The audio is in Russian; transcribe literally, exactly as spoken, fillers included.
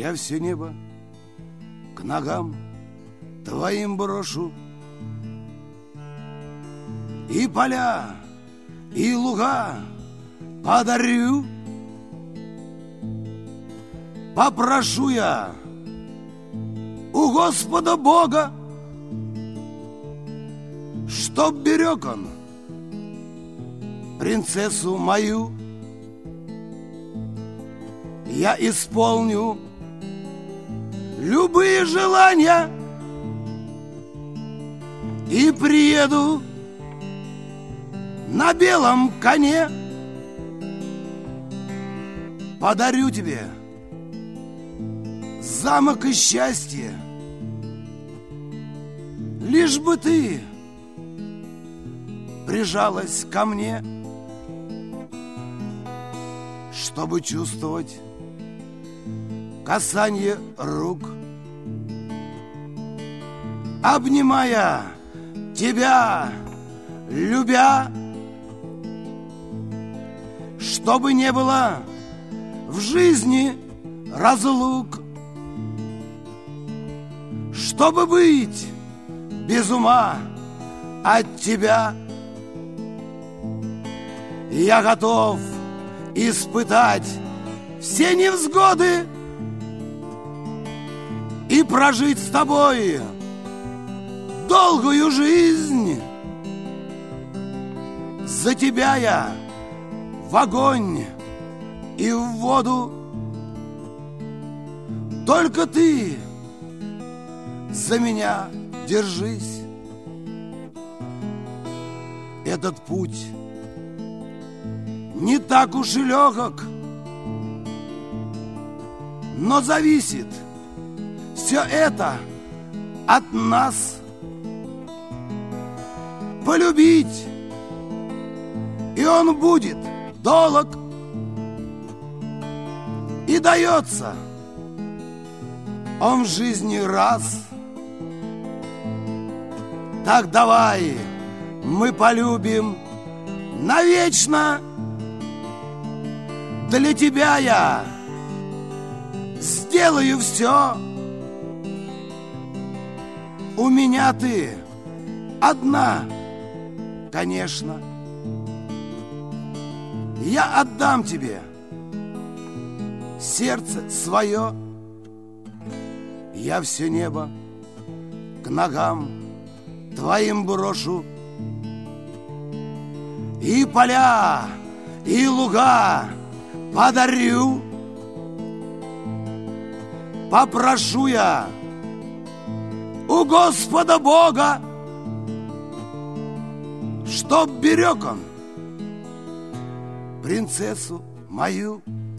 Я все небо к ногам твоим брошу, и поля, и луга подарю. Попрошу я у Господа Бога, чтоб берег он принцессу мою. Я исполню любые желания и приеду на белом коне. Подарю тебе замок и счастье, лишь бы ты прижалась ко мне, чтобы чувствовать касанье рук, обнимая тебя, любя, чтобы не было в жизни разлук, чтобы быть без ума от тебя. Я готов испытать все невзгоды и прожить с тобой долгую жизнь. За тебя я в огонь и в воду, только ты за меня держись. Этот путь не так уж и легок, но зависит все это от нас. Полюбить, и он будет долг, и дается он в жизни раз. Так давай мы полюбим навечно. Для тебя я сделаю все. У меня ты одна, конечно. Я отдам тебе сердце свое. Я все небо к ногам твоим брошу, и поля, и луга подарю. Попрошу я у Господа Бога, чтоб берег он принцессу мою.